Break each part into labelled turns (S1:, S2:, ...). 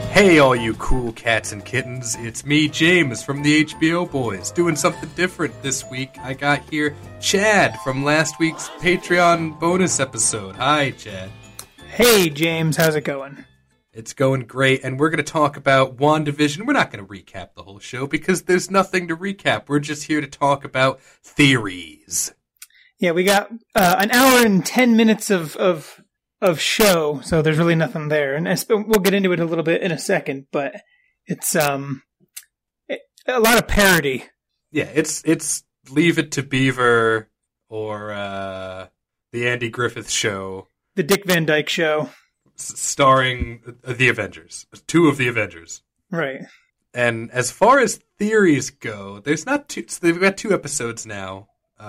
S1: Hey, all you cool cats and kittens, it's me, James, from the HBO Boys, doing something different this week. I got here Chad from last week's Patreon bonus episode. Hi, Chad.
S2: Hey, James, how's it going?
S1: It's going great, and we're going to talk about WandaVision. We're not going to recap the whole show, because there's nothing to recap. We're just here to talk about theories.
S2: Yeah, we got an hour and 10 minutes of show, so there's really nothing there. And we'll get into it a little bit in a second, but it's a lot of parody.
S1: Yeah, it's Leave It to Beaver or the Andy Griffith Show.
S2: The Dick Van Dyke Show.
S1: Starring the Avengers. Two of the Avengers.
S2: Right.
S1: And as far as theories go, there's not two. So they've got 2 episodes now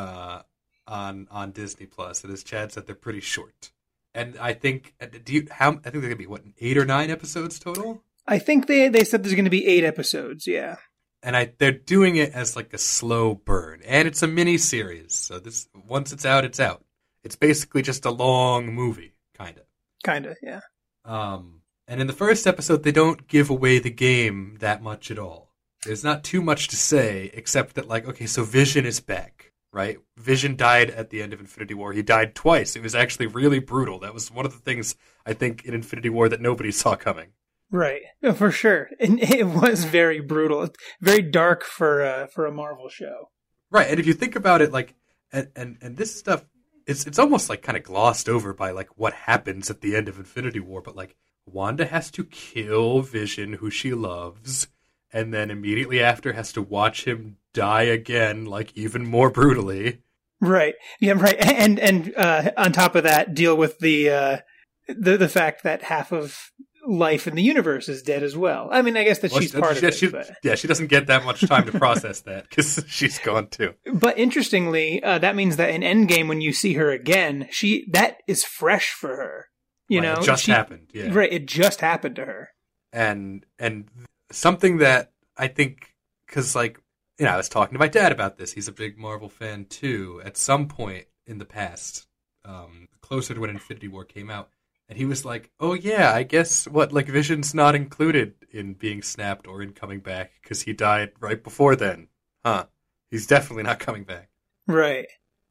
S1: on Disney Plus. And as Chad said, they're pretty short. And I think I think they're gonna be 8 or 9 episodes total.
S2: I think they said there's going to be 8 episodes. Yeah.
S1: And they're doing it as like a slow burn, and it's a mini series. So this once it's out, it's out. It's basically just a long movie, kind of.
S2: Kinda, yeah.
S1: And in the first episode, they don't give away the game that much at all. There's not too much to say, except that, like, okay, so Vision is back, right? Vision died at the end of Infinity War. He died twice. It was actually really brutal. That was one of the things, I think, in Infinity War that nobody saw coming.
S2: Right, for sure. And it was very brutal. Very dark for a Marvel show.
S1: Right, and if you think about it, like, and this stuff, it's almost like kind of glossed over by like what happens at the end of Infinity War, but like Wanda has to kill Vision, who she loves, and then immediately after has to watch him die again, like even more brutally.
S2: Right. Yeah. Right. And on top of that, deal with the fact that half of life in the universe is dead as well. I mean, I guess that she's part of it.
S1: Yeah, she doesn't get that much time to process that because she's gone too.
S2: But interestingly, that means that in Endgame, when you see her again, that is fresh for her. You know,
S1: it just happened. Yeah,
S2: right. It just happened to her.
S1: And something that I think, because like, you know, I was talking to my dad about this. He's a big Marvel fan too. At some point in the past, closer to when Infinity War came out. And he was like, oh yeah, I guess Vision's not included in being snapped or in coming back because he died right before then. Huh. He's definitely not coming back.
S2: Right.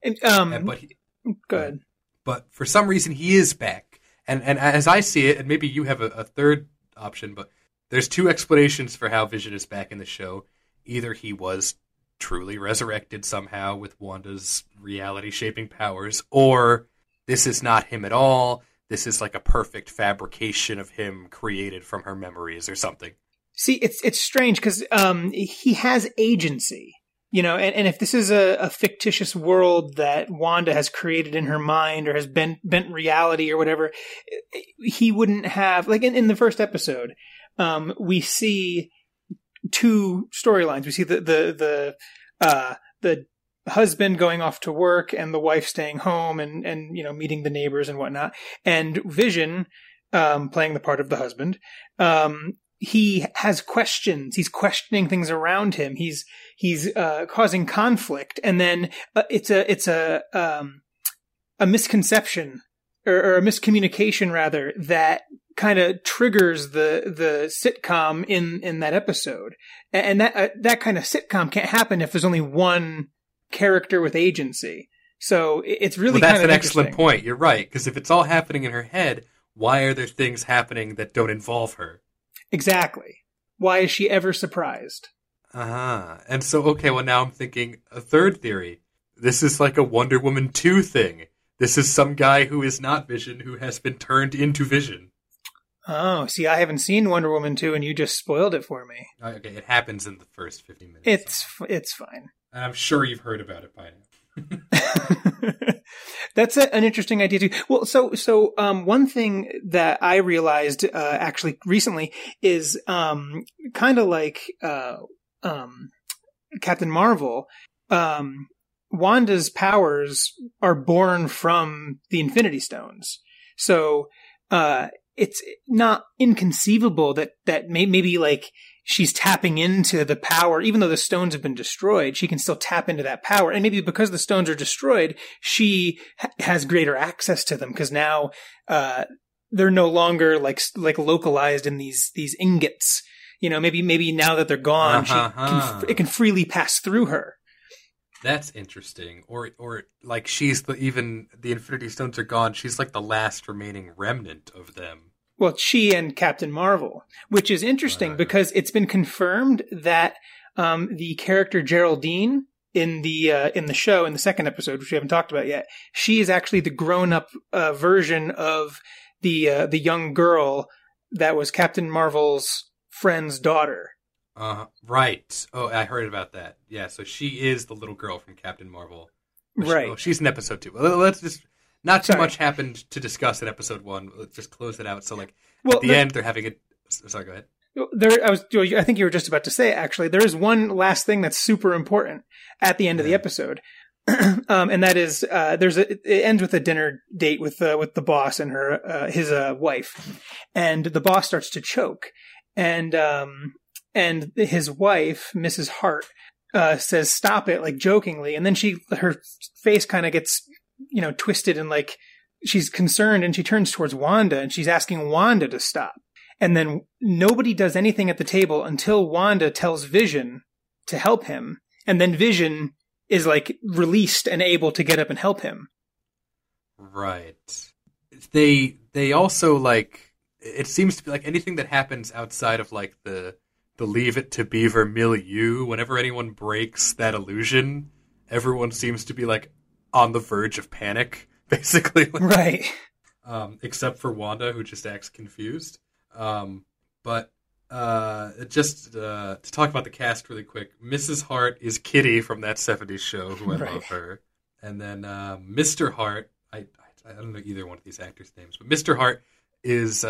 S2: Good.
S1: But for some reason he is back. And as I see it, and maybe you have a third option, but there's 2 explanations for how Vision is back in the show. Either he was truly resurrected somehow with Wanda's reality-shaping powers, or this is not him at all. This is like a perfect fabrication of him created from her memories or something.
S2: See, it's strange because he has agency, you know, and if this is a fictitious world that Wanda has created in her mind or has bent reality or whatever, he wouldn't have, like in the first episode, we see 2 storylines. We see the husband going off to work and the wife staying home and you know, meeting the neighbors and whatnot. And Vision, playing the part of the husband, he has questions. He's questioning things around him. He's causing conflict. And then it's a misconception or a miscommunication rather that kind of triggers the sitcom in that episode. And that kind of sitcom can't happen if there's only one character with agency. So it's really
S1: that's
S2: kind of
S1: an excellent point. You're right, because if it's all happening in her head, why are there things happening that don't involve her?
S2: Exactly. Why is she ever surprised?
S1: And so, okay, well now I'm thinking a third theory. This is like a Wonder Woman 2 thing. This is some guy who is not Vision who has been turned into Vision.
S2: Oh, see, I haven't seen Wonder Woman 2 and you just spoiled it for me.
S1: Okay, it happens in the first 50 minutes.
S2: It's fine.
S1: And I'm sure you've heard about it by now.
S2: That's an interesting idea too. Well, so one thing that I realized actually recently is kind of like Captain Marvel. Wanda's powers are born from the Infinity Stones, so it's not inconceivable that maybe like she's tapping into the power, even though the stones have been destroyed, she can still tap into that power. And maybe because the stones are destroyed, she has greater access to them because now they're no longer like localized in these ingots. Maybe now that they're gone, it can freely pass through her.
S1: That's interesting. Or like she's even the Infinity Stones are gone. She's like the last remaining remnant of them.
S2: Well, she and Captain Marvel, which is interesting because it's been confirmed that the character Geraldine in the show, in the second episode, which we haven't talked about yet, she is actually the grown-up version of the young girl that was Captain Marvel's friend's daughter.
S1: Right. Oh, I heard about that. Yeah, so she is the little girl from Captain Marvel.
S2: Right.
S1: She's in episode 2. Let's just... Not too much happened to discuss in episode 1. Let's just close it out. So, at the end, they're having a... Sorry, go ahead.
S2: I think you were just about to say, actually, there is one last thing that's super important at the end of the episode. And that is, it ends with a dinner date with the boss and his wife. And the boss starts to choke. And his wife, Mrs. Hart, says, "Stop it," like jokingly. And then her face kind of gets, twisted and like she's concerned, and she turns towards Wanda and she's asking Wanda to stop. And then nobody does anything at the table until Wanda tells Vision to help him. And then Vision is like released and able to get up and help him.
S1: Right. They also like, it seems to be like anything that happens outside of like the Leave It to Beaver milieu, whenever anyone breaks that illusion, everyone seems to be like on the verge of panic, basically.
S2: Right.
S1: Except for Wanda, who just acts confused. But just to talk about the cast really quick, Mrs. Hart is Kitty from That 70s Show, who I love her. And then Mr. Hart, I don't know either one of these actors' names, but Mr. Hart is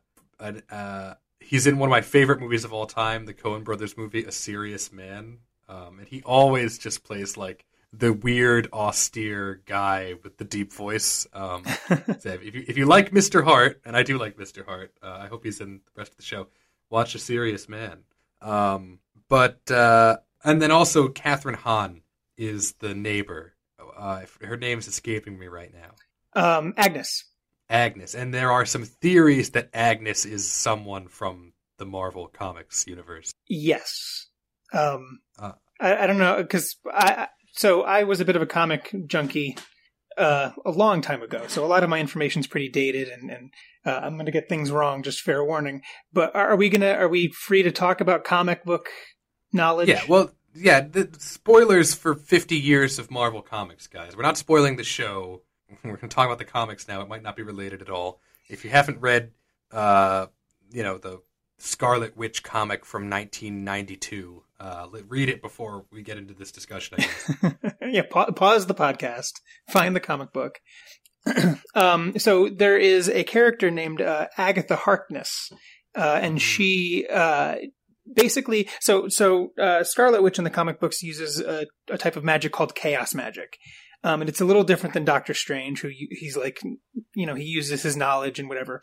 S1: he's in one of my favorite movies of all time, the Coen Brothers movie, A Serious Man. And he always just plays like the weird, austere guy with the deep voice. So if you like Mr. Hart, and I do like Mr. Hart, I hope he's in the rest of the show, watch A Serious Man. And then also Catherine Hahn is the neighbor. Her name's escaping me right now.
S2: Agnes.
S1: Agnes. And there are some theories that Agnes is someone from the Marvel Comics universe.
S2: Yes. I don't know, because I was a bit of a comic junkie a long time ago, so a lot of my information's pretty dated, and I'm going to get things wrong, just fair warning. But are we free to talk about comic book knowledge?
S1: Yeah, well, the spoilers for 50 years of Marvel Comics, guys. We're not spoiling the show. We're going to talk about the comics now. It might not be related at all. If you haven't read, the Scarlet Witch comic from 1992, read it before we get into this discussion, I guess.
S2: Yeah, pause the podcast. Find the comic book. So there is a character named Agatha Harkness, and she basically... So Scarlet Witch in the comic books uses a type of magic called chaos magic. And it's a little different than Doctor Strange, who he's like, he uses his knowledge and whatever.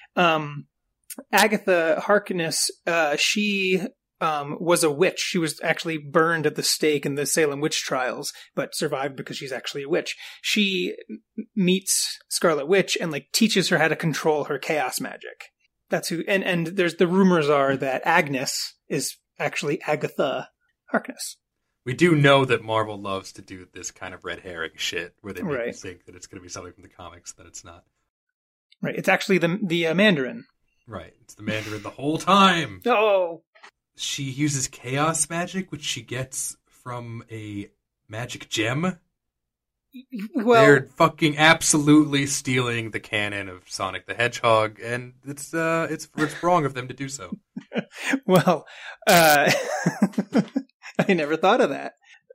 S2: Agatha Harkness, she was a witch. She was actually burned at the stake in the Salem witch trials, but survived because she's actually a witch. She meets Scarlet Witch and like teaches her how to control her chaos magic. That's who. And there's the rumors are that Agnes is actually Agatha Harkness.
S1: We do know that Marvel loves to do this kind of red herring shit where they make you think that it's going to be something from the comics that it's not.
S2: Right. It's actually the Mandarin.
S1: Right. It's the Mandarin the whole time.
S2: Oh.
S1: She uses chaos magic, which she gets from a magic gem.
S2: Well,
S1: they're fucking absolutely stealing the canon of Sonic the Hedgehog, and it's wrong of them to do so.
S2: Well, I never thought of that.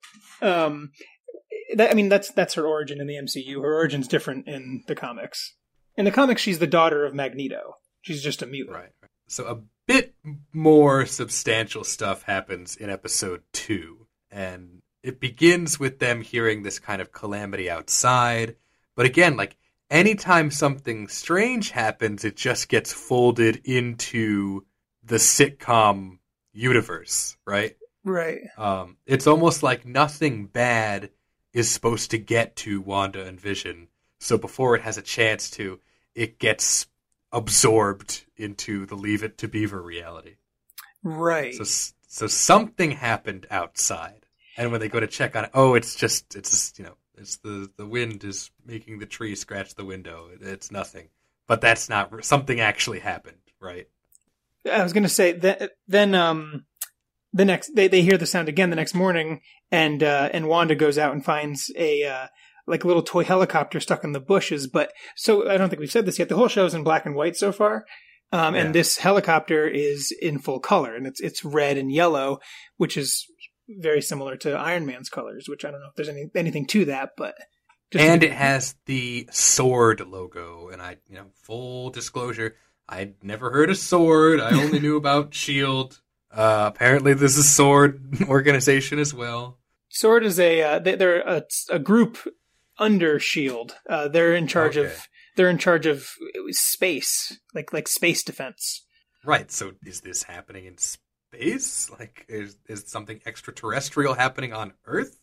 S2: That's her origin in the MCU. Her origin's different in the comics. In the comics, she's the daughter of Magneto. She's just a mutant.
S1: Right. So a bit more substantial stuff happens in episode 2, and it begins with them hearing this kind of calamity outside. But again, like, anytime something strange happens, it just gets folded into the sitcom universe, right?
S2: Right.
S1: It's almost like nothing bad is supposed to get to Wanda and Vision. So before it has a chance to, it gets absorbed into the Leave It to Beaver reality.
S2: Right.
S1: So something happened outside, and when they go to check on it, it's just it's the wind is making the tree scratch the window. It's nothing, but that's not something actually happened, right?
S2: I was going to say that then the next they hear the sound again the next morning, and Wanda goes out and finds a like a little toy helicopter stuck in the bushes. But so I don't think we've said this yet. The whole show's in black and white so far. And this helicopter is in full color, and it's red and yellow, which is very similar to Iron Man's colors, which I don't know if there's anything to that, but
S1: and it has the sword logo. And full disclosure, I'd never heard of Sword. I only knew about Shield. Apparently, this is Sword organization as well.
S2: Sword is they're a group under Shield. They're in charge of. They're in charge of space, like space defense.
S1: Right. So is this happening in space? Like, is something extraterrestrial happening on Earth?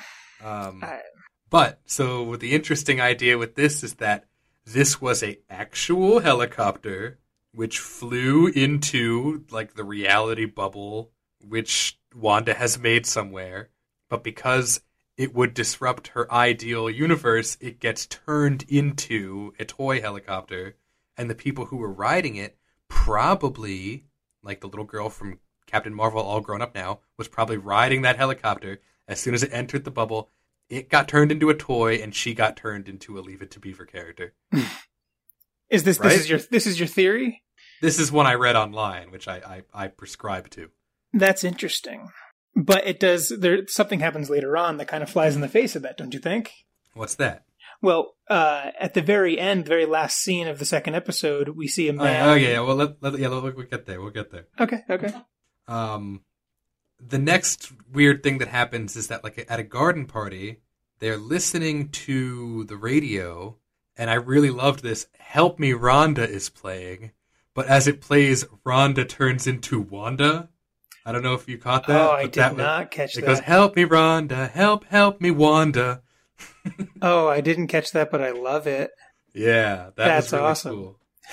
S1: But so the interesting idea with this is that this was a actual helicopter which flew into like the reality bubble which Wanda has made somewhere, but because it would disrupt her ideal universe, it gets turned into a toy helicopter, and the people who were riding it probably, like the little girl from Captain Marvel, all grown up now, was probably riding that helicopter. As soon as it entered the bubble, it got turned into a toy, and she got turned into a Leave It to Beaver character.
S2: Is this
S1: right?
S2: this is your theory?
S1: This is one I read online, which I prescribe to.
S2: That's interesting. But something happens later on that kind of flies in the face of that, don't you think?
S1: What's that?
S2: Well, at the very end, the very last scene of the second episode, we see a man.
S1: Oh yeah. Well, we'll get there. We'll get there.
S2: Okay.
S1: The next weird thing that happens is that, like, at a garden party, they're listening to the radio, and I really loved this. "Help Me, Rhonda" is playing, but as it plays, Rhonda turns into Wanda. I don't know if you caught that.
S2: Oh, I did not catch that.
S1: It goes, "Help me, Rhonda. Help me, Wanda."
S2: Oh, I didn't catch that, but I love it.
S1: Yeah,
S2: that's
S1: was really
S2: awesome.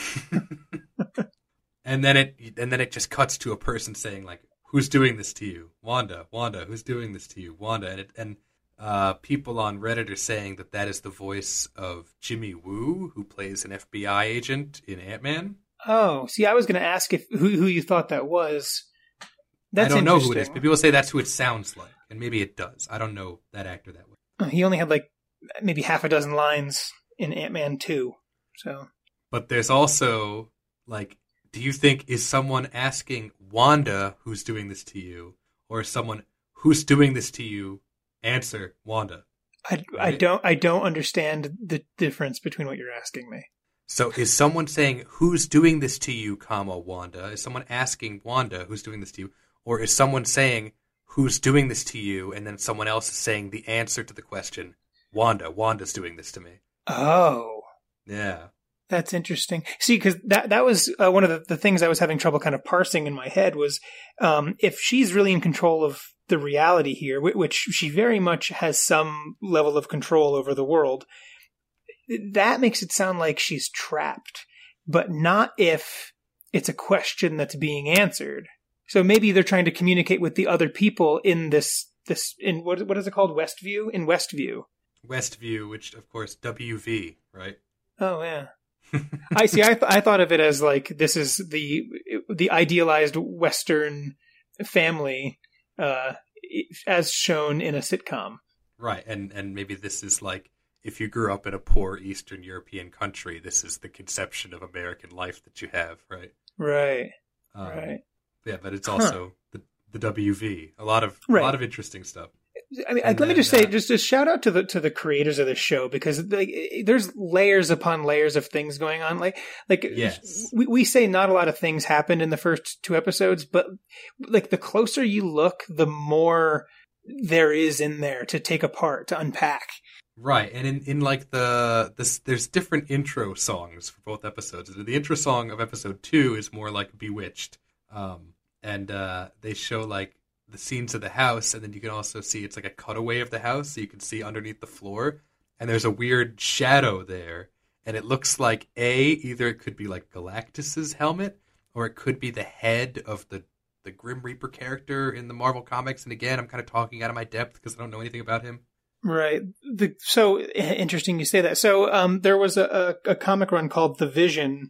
S1: Cool. and then it just cuts to a person saying, like, "Who's doing this to you, Wanda? Wanda, who's doing this to you, Wanda?" And people on Reddit are saying that is the voice of Jimmy Woo, who plays an FBI agent in Ant-Man.
S2: Oh, see, I was going to ask who you thought that was. That's
S1: I don't know who it is, but people say that's who it sounds like, and maybe it does. I don't know that actor that way.
S2: He only had like maybe half a dozen lines in Ant-Man 2. So,
S1: but there's also like, do you think is someone asking Wanda who's doing this to you, or is someone who's doing this to you answer Wanda?
S2: I don't understand the difference between what you're asking me.
S1: So is someone saying who's doing this to you, comma Wanda? Is someone asking Wanda who's doing this to you? Or is someone saying, who's doing this to you, and then someone else is saying the answer to the question, Wanda's doing this to me.
S2: Oh.
S1: Yeah.
S2: That's interesting. See, because that was one of the things I was having trouble kind of parsing in my head was if she's really in control of the reality here, which she very much has some level of control over the world, that makes it sound like she's trapped, but not if it's a question that's being answered. So maybe they're trying to communicate with the other people in this in what is it called? Westview? In Westview.
S1: Westview, which of course WV, right?
S2: Oh yeah. I see. I thought of it as like this is the idealized Western family as shown in a sitcom.
S1: Right, and maybe this is like if you grew up in a poor Eastern European country, this is the conception of American life that you have, right?
S2: Right. Right.
S1: Yeah, but it's also the WV. A lot of interesting stuff.
S2: I mean, let me just say, just a shout out to the creators of this show, because there's layers upon layers of things going on. Like
S1: yes.
S2: we say not a lot of things happened in the first 2 episodes, but like the closer you look, the more there is in there to take apart, to unpack.
S1: Right, and in like there's different intro songs for both episodes. The intro song of episode 2 is more like Bewitched, and they show like the scenes of the house, and then you can also see it's like a cutaway of the house, so you can see underneath the floor, and there's a weird shadow there, and it looks like either it could be like Galactus's helmet, or it could be the head of the Grim Reaper character in the Marvel comics. And again, I'm kind of talking out of my depth because I don't know anything about him.
S2: Right. So interesting you say that. So there was a comic run called The Vision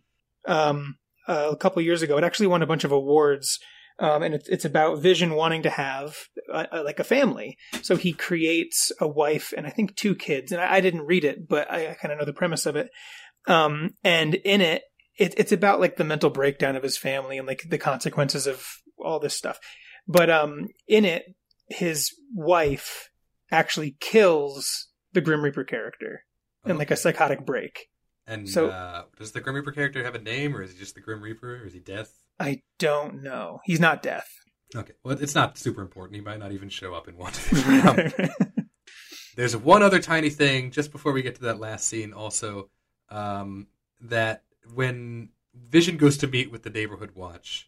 S2: a couple years ago. It actually won a bunch of awards. And it's about Vision wanting to have like a family. So he creates a wife and I think 2 kids. And I didn't read it, but I kind of know the premise of it. And in it, it's about like the mental breakdown of his family and like the consequences of all this stuff. But in it, his wife actually kills the Grim Reaper character in like a psychotic break.
S1: And so, does the Grim Reaper character have a name, or is he just the Grim Reaper, or is he Death?
S2: I don't know. He's not Death.
S1: Okay. Well, it's not super important. He might not even show up in WandaVision. There's one other tiny thing just before we get to that last scene also, that when Vision goes to meet with the Neighborhood Watch,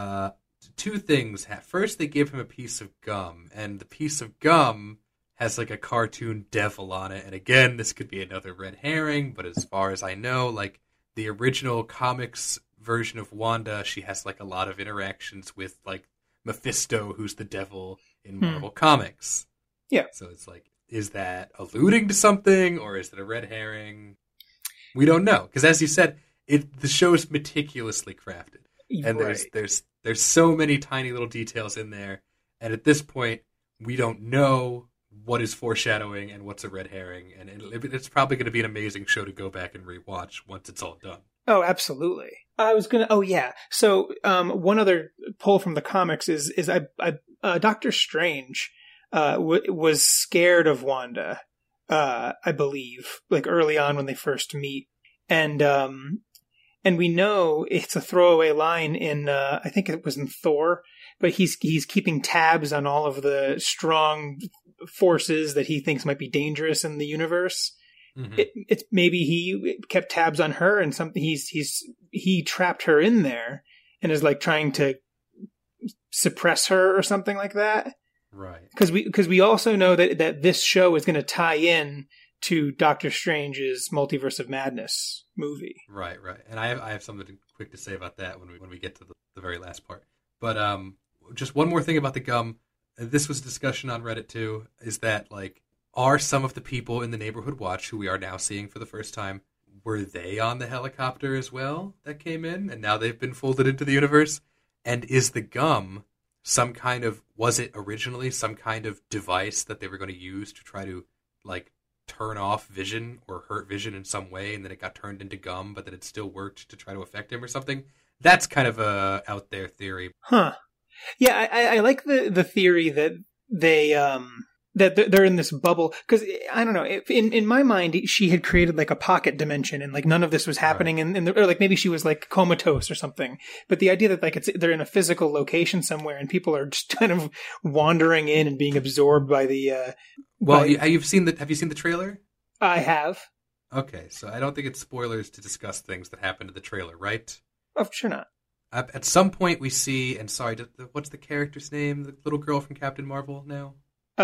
S1: 2 things. First, they give him a piece of gum, and the piece of gum has like a cartoon devil on it. And again, this could be another red herring, but as far as I know, like the original comics version of Wanda, she has like a lot of interactions with like Mephisto, who's the devil in Marvel Comics.
S2: Yeah.
S1: So it's like, is that alluding to something, or is it a red herring? We don't know, because as you said, the show is meticulously crafted, and there's so many tiny little details in there, and at this point, we don't know what is foreshadowing and what's a red herring, and it's probably going to be an amazing show to go back and rewatch once it's all done.
S2: Oh, absolutely. Oh yeah. So, one other pull from the comics is Doctor Strange, was scared of Wanda, I believe, like early on when they first meet. And we know it's a throwaway line in, I think it was in Thor, but he's keeping tabs on all of the strong forces that he thinks might be dangerous in the universe. Mm-hmm. It's maybe he kept tabs on her, and something he trapped her in there and is like trying to suppress her or something like that.
S1: Right.
S2: Because we also know that this show is going to tie in to Doctor Strange's Multiverse of Madness movie.
S1: Right. And I have something quick to say about that when we get to the very last part. But just one more thing about the gum. This was a discussion on Reddit too, is that like, are some of the people in the Neighborhood Watch, who we are now seeing for the first time, were they on the helicopter as well that came in, and now they've been folded into the universe? And is the gum was it originally some kind of device that they were going to use to try to like turn off Vision or hurt Vision in some way, and then it got turned into gum, but that it still worked to try to affect him or something? That's kind of a out there theory.
S2: Huh. Yeah, I like the theory that they're in this bubble, because I don't know, in my mind she had created like a pocket dimension, and like none of this was happening, right. Or like maybe she was like comatose or something. But the idea that like they're in a physical location somewhere and people are just kind of wandering in and being absorbed by the.
S1: Have you seen the trailer?
S2: I have.
S1: Okay, so I don't think it's spoilers to discuss things that happen to the trailer, right?
S2: Oh, sure not.
S1: At some point we see, and sorry, what's the character's name? The little girl from Captain Marvel now?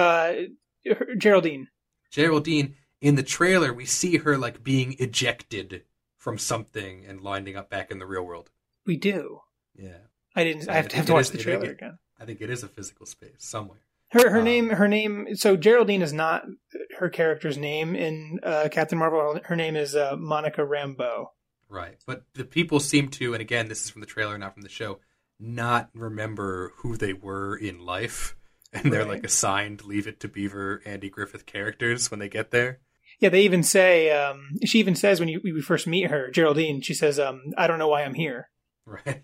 S2: Geraldine.
S1: In the trailer, we see her like being ejected from something and lining up back in the real world.
S2: We do.
S1: Yeah.
S2: I have to watch the trailer again.
S1: I think it is a physical space somewhere.
S2: Her name. So Geraldine is not her character's name in Captain Marvel. Her name is Monica Rambeau.
S1: Right, but the people seem to, and again, this is from the trailer, not from the show, not remember who they were in life. And they're like assigned Leave It to Beaver, Andy Griffith characters when they get there.
S2: Yeah, they even say, she even says when we first meet her, Geraldine, she says, I don't know why I'm here.
S1: Right.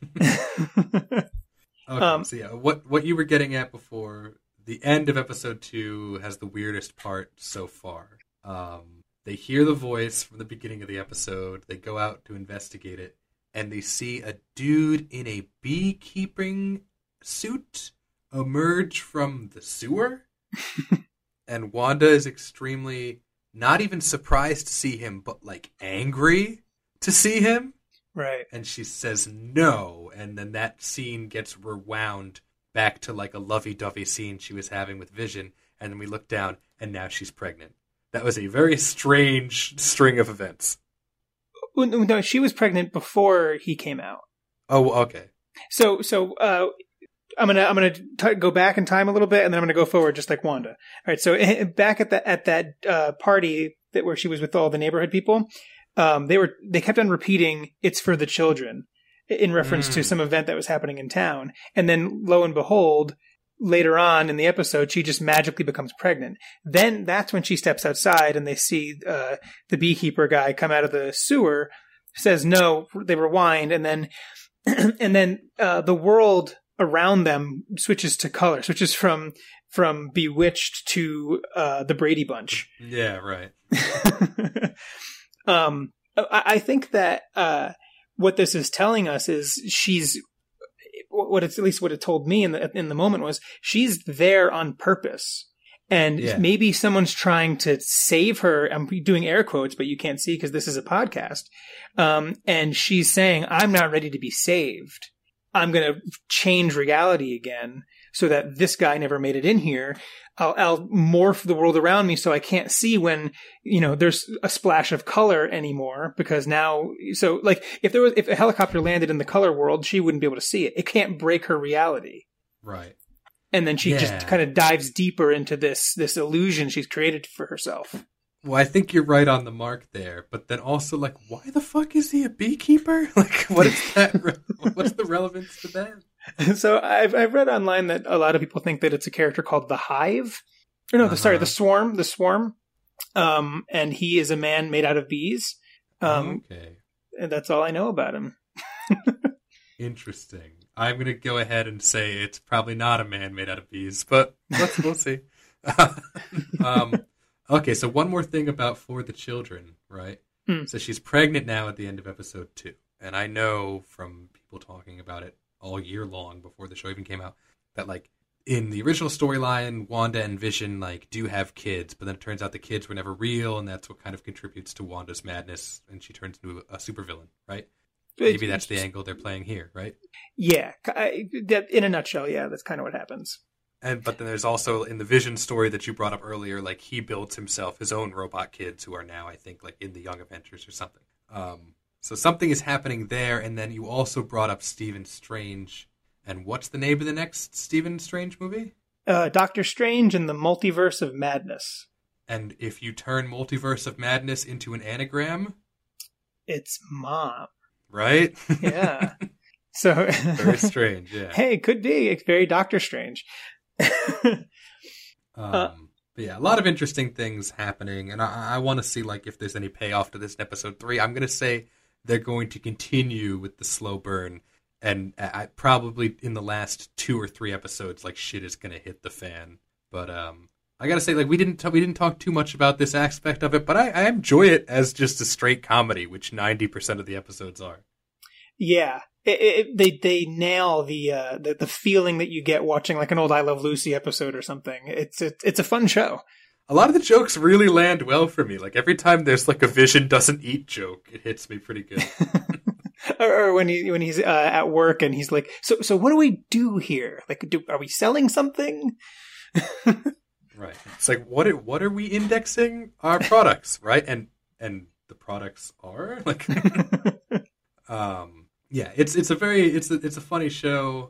S1: Okay, so yeah, what you were getting at before, the end of episode 2 has the weirdest part so far. They hear the voice from the beginning of the episode, they go out to investigate it, and they see a dude in a beekeeping suit emerge from the sewer. And Wanda is extremely not even surprised to see him, but like angry to see him.
S2: Right.
S1: And she says no, and then that scene gets rewound back to like a lovey-dovey scene she was having with Vision, and then we look down and now she's pregnant. That was a very strange string of events.
S2: No, she was pregnant before he came out.
S1: Oh, okay.
S2: So I'm gonna go back in time a little bit, and then I'm gonna go forward, just like Wanda. All right. So back at that party where she was with all the neighborhood people, they kept on repeating, "It's for the children," in reference to some event that was happening in town. And then, lo and behold, later on in the episode, she just magically becomes pregnant. Then that's when she steps outside, and they see the beekeeper guy come out of the sewer, says no, they rewind, and then the world around them switches to color, switches from Bewitched to the Brady Bunch.
S1: Yeah, right.
S2: I think that what this is telling us is at least what it told me in the moment was she's there on purpose. And maybe someone's trying to save her. I'm doing air quotes, but you can't see because this is a podcast. And she's saying, I'm not ready to be saved. I'm going to change reality again so that this guy never made it in here. I'll morph the world around me so I can't see when, there's a splash of color anymore, because now, so like if a helicopter landed in the color world, she wouldn't be able to see it. It can't break her reality.
S1: Right.
S2: And then she just kind of dives deeper into this illusion she's created for herself.
S1: Well, I think you're right on the mark there, but then also, like, why the fuck is he a beekeeper? Like, what is that? What's the relevance to that?
S2: So I've read online that a lot of people think that it's a character called the Hive. Or no, the Swarm. And he is a man made out of bees.
S1: Okay.
S2: And that's all I know about him.
S1: Interesting. I'm going to go ahead and say it's probably not a man made out of bees, but we'll see. Okay, so one more thing about For the Children, right? So she's pregnant now at the end of episode 2. And I know from people talking about it all year long before the show even came out that, like, in the original storyline, Wanda and Vision, like, do have kids, but then it turns out the kids were never real, and that's what kind of contributes to Wanda's madness, and she turns into a supervillain, right? Maybe that's the angle they're playing here, right?
S2: Yeah. In a nutshell, yeah, that's kind of what happens.
S1: But then there's also, in the Vision story that you brought up earlier, like, he builds himself his own robot kids who are now, I think, like, in the Young Avengers or something. So something is happening there, and then you also brought up Stephen Strange. And what's the name of the next Stephen Strange movie?
S2: Doctor Strange and the Multiverse of Madness.
S1: And if you turn Multiverse of Madness into an anagram?
S2: It's Mom.
S1: Right?
S2: Yeah. So
S1: very strange, yeah.
S2: Hey, could be. It's very Doctor Strange.
S1: But yeah, a lot of interesting things happening, and I want to see, like, if there's any payoff to this in episode 3. I'm going to say they're going to continue with the slow burn, and I probably in the last 2 or 3 episodes, like, shit is going to hit the fan. But I got to say, like, we didn't talk too much about this aspect of it, but I enjoy it as just a straight comedy, which 90% of the episodes are.
S2: Yeah. They nail the feeling that you get watching, like, an old I Love Lucy episode or something. It's a fun show.
S1: A lot of the jokes really land well for me. Like, every time there's, like, a Vision doesn't eat joke, it hits me pretty good.
S2: or when he's at work and he's like, so what do we do here? Like, are we selling something?
S1: Right. It's like, what are we indexing? Our products, right? And the products are like, yeah, it's a funny show.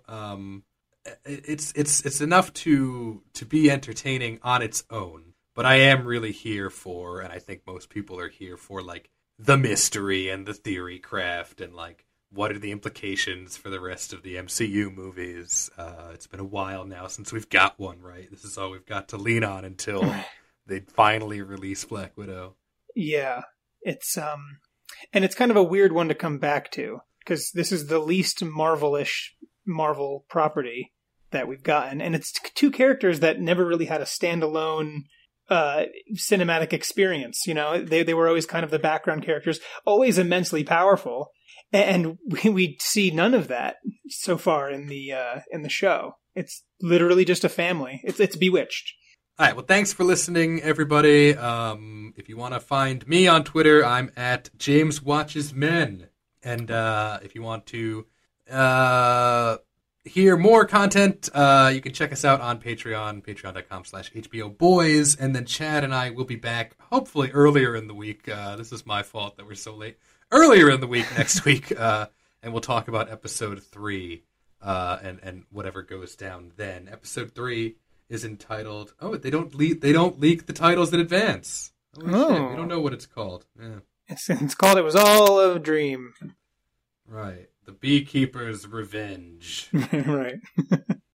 S1: It's enough to be entertaining on its own, but I am really here for, and I think most people are here for, like, the mystery and the theory craft and, like, what are the implications for the rest of the MCU movies. It's been a while now since we've got one, right? This is all we've got to lean on until they finally release Black Widow.
S2: Yeah, it's and it's kind of a weird one to come back to, because this is the least Marvel-ish Marvel property that we've gotten, and it's 2 characters that never really had a standalone cinematic experience. You know, they were always kind of the background characters, always immensely powerful, and we see none of that so far in the show. It's literally just a family. It's Bewitched.
S1: All right. Well, thanks for listening, everybody. If you want to find me on Twitter, I'm at James Watches Men. And if you want to hear more content, you can check us out on Patreon, patreon.com/HBO Boys. And then Chad and I will be back, hopefully earlier in the week. This is my fault that we're so late. earlier in the week next week, and we'll talk about episode 3 and whatever goes down then. Episode 3 is entitled. Oh, they don't leak the titles in advance. Oh, shit. We don't know what it's called. Yeah.
S2: It's called "It Was All a Dream."
S1: Right. The Beekeeper's Revenge.
S2: Right.